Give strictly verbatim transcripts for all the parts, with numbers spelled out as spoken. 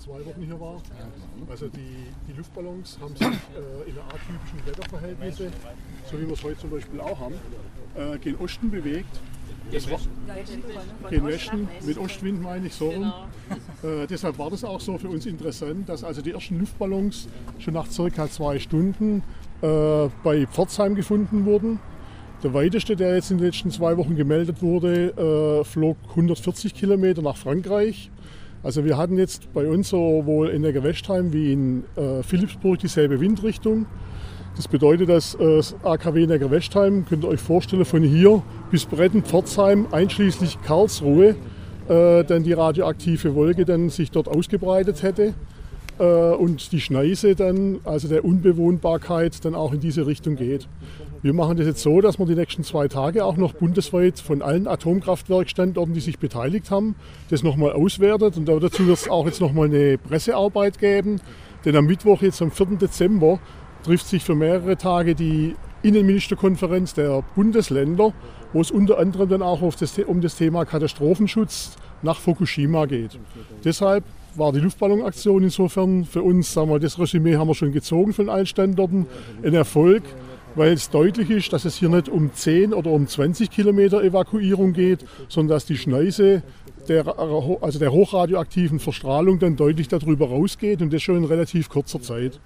zwei Wochen hier war. Also die, die Luftballons haben sich äh, in atypischen Wetterverhältnissen, so wie wir es heute zum Beispiel auch haben, äh, gen Osten bewegt. Das war, gen Westen, mit Ostwind meine ich so rum. Äh, deshalb war das auch so für uns interessant, dass also die ersten Luftballons schon nach circa zwei Stunden äh, bei Pforzheim gefunden wurden. Der weiteste, der jetzt in den letzten zwei Wochen gemeldet wurde, äh, flog hundertvierzig Kilometer nach Frankreich. Also wir hatten jetzt bei uns sowohl in Neckarwestheim wie in äh, Philippsburg dieselbe Windrichtung. Das bedeutet, dass äh, das A K W Neckarwestheim, könnt ihr euch vorstellen, von hier bis Bretten, Pforzheim, einschließlich Karlsruhe, äh, dann die radioaktive Wolke dann sich dort ausgebreitet hätte äh, und die Schneise dann, also der Unbewohnbarkeit, dann auch in diese Richtung geht. Wir machen das jetzt so, dass wir die nächsten zwei Tage auch noch bundesweit von allen Atomkraftwerkstandorten, die sich beteiligt haben, das nochmal auswertet. Und dazu wird es auch jetzt nochmal eine Pressearbeit geben. Denn am Mittwoch, jetzt am vierten Dezember, trifft sich für mehrere Tage die Innenministerkonferenz der Bundesländer, wo es unter anderem dann auch auf das, um das Thema Katastrophenschutz nach Fukushima geht. Deshalb war die Luftballonaktion insofern für uns, sagen wir, das Resümee haben wir schon gezogen von allen Standorten, ein Erfolg, weil es deutlich ist, dass es hier nicht um zehn oder um zwanzig Kilometer Evakuierung geht, sondern dass die Schneise der, also der hochradioaktiven Verstrahlung dann deutlich darüber rausgeht und das schon in relativ kurzer Zeit.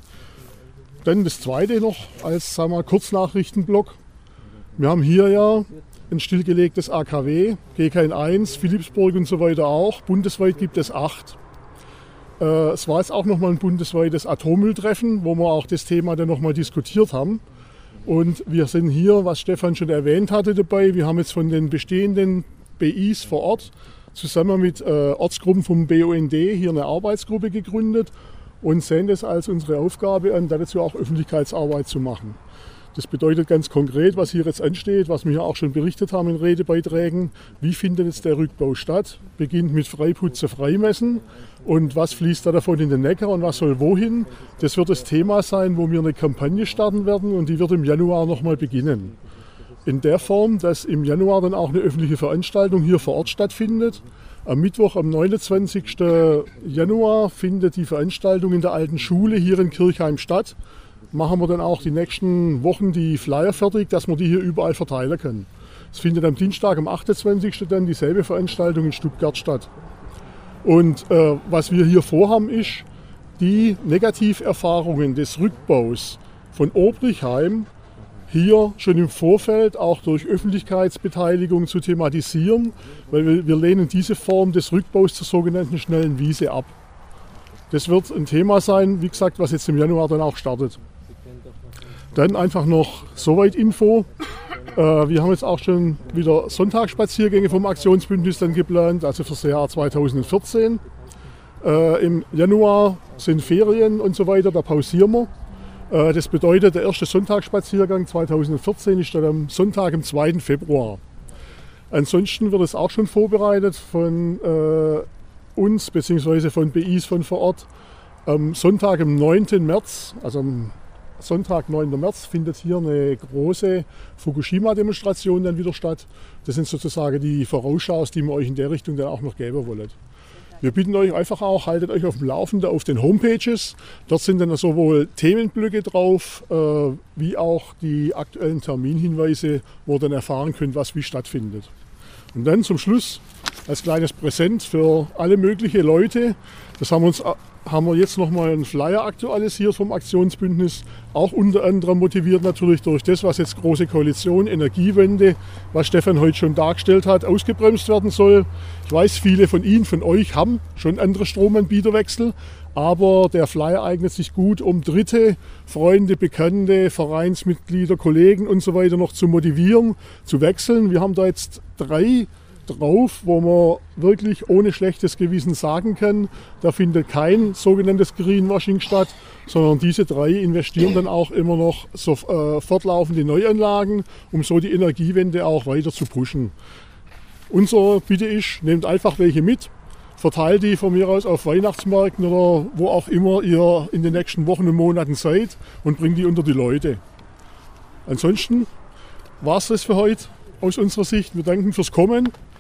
Dann das Zweite noch als, sagen wir, Kurznachrichtenblock. Wir haben hier ja ein stillgelegtes A K W, G K N eins, Philippsburg und so weiter auch. Bundesweit gibt es acht. Äh, es war jetzt auch nochmal ein bundesweites Atommülltreffen, wo wir auch das Thema dann nochmal diskutiert haben. Und wir sind hier, was Stefan schon erwähnt hatte, dabei. Wir haben jetzt von den bestehenden B Is vor Ort zusammen mit äh, Ortsgruppen vom B U N D hier eine Arbeitsgruppe gegründet und sehen das als unsere Aufgabe an, dazu auch Öffentlichkeitsarbeit zu machen. Das bedeutet ganz konkret, was hier jetzt ansteht, was wir hier auch schon berichtet haben in Redebeiträgen. Wie findet jetzt der Rückbau statt? Beginnt mit Freiputze, Freimessen. Und was fließt da davon in den Neckar und was soll wohin? Das wird das Thema sein, wo wir eine Kampagne starten werden und die wird im Januar nochmal beginnen. In der Form, dass im Januar dann auch eine öffentliche Veranstaltung hier vor Ort stattfindet. Am Mittwoch, am neunundzwanzigsten Januar, findet die Veranstaltung in der alten Schule hier in Kirchheim statt. Machen wir dann auch die nächsten Wochen die Flyer fertig, dass wir die hier überall verteilen können. Es findet am Dienstag, am achtundzwanzigsten dann dieselbe Veranstaltung in Stuttgart statt. Und äh, was wir hier vorhaben ist, die Negativerfahrungen des Rückbaus von Obrichheim hier schon im Vorfeld auch durch Öffentlichkeitsbeteiligung zu thematisieren, weil wir, wir lehnen diese Form des Rückbaus zur sogenannten schnellen Wiese ab. Das wird ein Thema sein, wie gesagt, was jetzt im Januar dann auch startet. Dann einfach noch soweit Info. Äh, wir haben jetzt auch schon wieder Sonntagsspaziergänge vom Aktionsbündnis dann geplant, also für das Jahr zweitausendvierzehn. Äh, Im Januar sind Ferien und so weiter, da pausieren wir. Äh, das bedeutet, der erste Sonntagsspaziergang zweitausendvierzehn ist dann am Sonntag, am zweiten Februar. Ansonsten wird es auch schon vorbereitet von äh, uns bzw. von B Is von vor Ort. Am Sonntag, am neunten März, also am Sonntag, neunten März, findet hier eine große Fukushima-Demonstration dann wieder statt. Das sind sozusagen die Vorausschaus, die wir euch in der Richtung dann auch noch geben wollen. Wir bitten euch einfach auch, haltet euch auf dem Laufenden auf den Homepages. Dort sind dann sowohl Themenblöcke drauf, äh, wie auch die aktuellen Terminhinweise, wo ihr dann erfahren könnt, was wie stattfindet. Und dann zum Schluss als kleines Präsent für alle möglichen Leute. Das haben wir, uns, haben wir jetzt nochmal einen Flyer aktualisiert vom Aktionsbündnis. Auch unter anderem motiviert natürlich durch das, was jetzt Große Koalition, Energiewende, was Stefan heute schon dargestellt hat, ausgebremst werden soll. Ich weiß, viele von Ihnen, von euch haben schon andere Stromanbieterwechsel. Aber der Flyer eignet sich gut, um Dritte, Freunde, Bekannte, Vereinsmitglieder, Kollegen und so weiter noch zu motivieren, zu wechseln. Wir haben da jetzt drei drauf, wo man wirklich ohne schlechtes Gewissen sagen kann, da findet kein sogenanntes Greenwashing statt, sondern diese drei investieren dann auch immer noch so, äh, fortlaufend in Neuanlagen, um so die Energiewende auch weiter zu pushen. Unsere Bitte ist, nehmt einfach welche mit. Verteilt die von mir aus auf Weihnachtsmärkten oder wo auch immer ihr in den nächsten Wochen und Monaten seid und bringt die unter die Leute. Ansonsten war es das für heute aus unserer Sicht. Wir danken fürs Kommen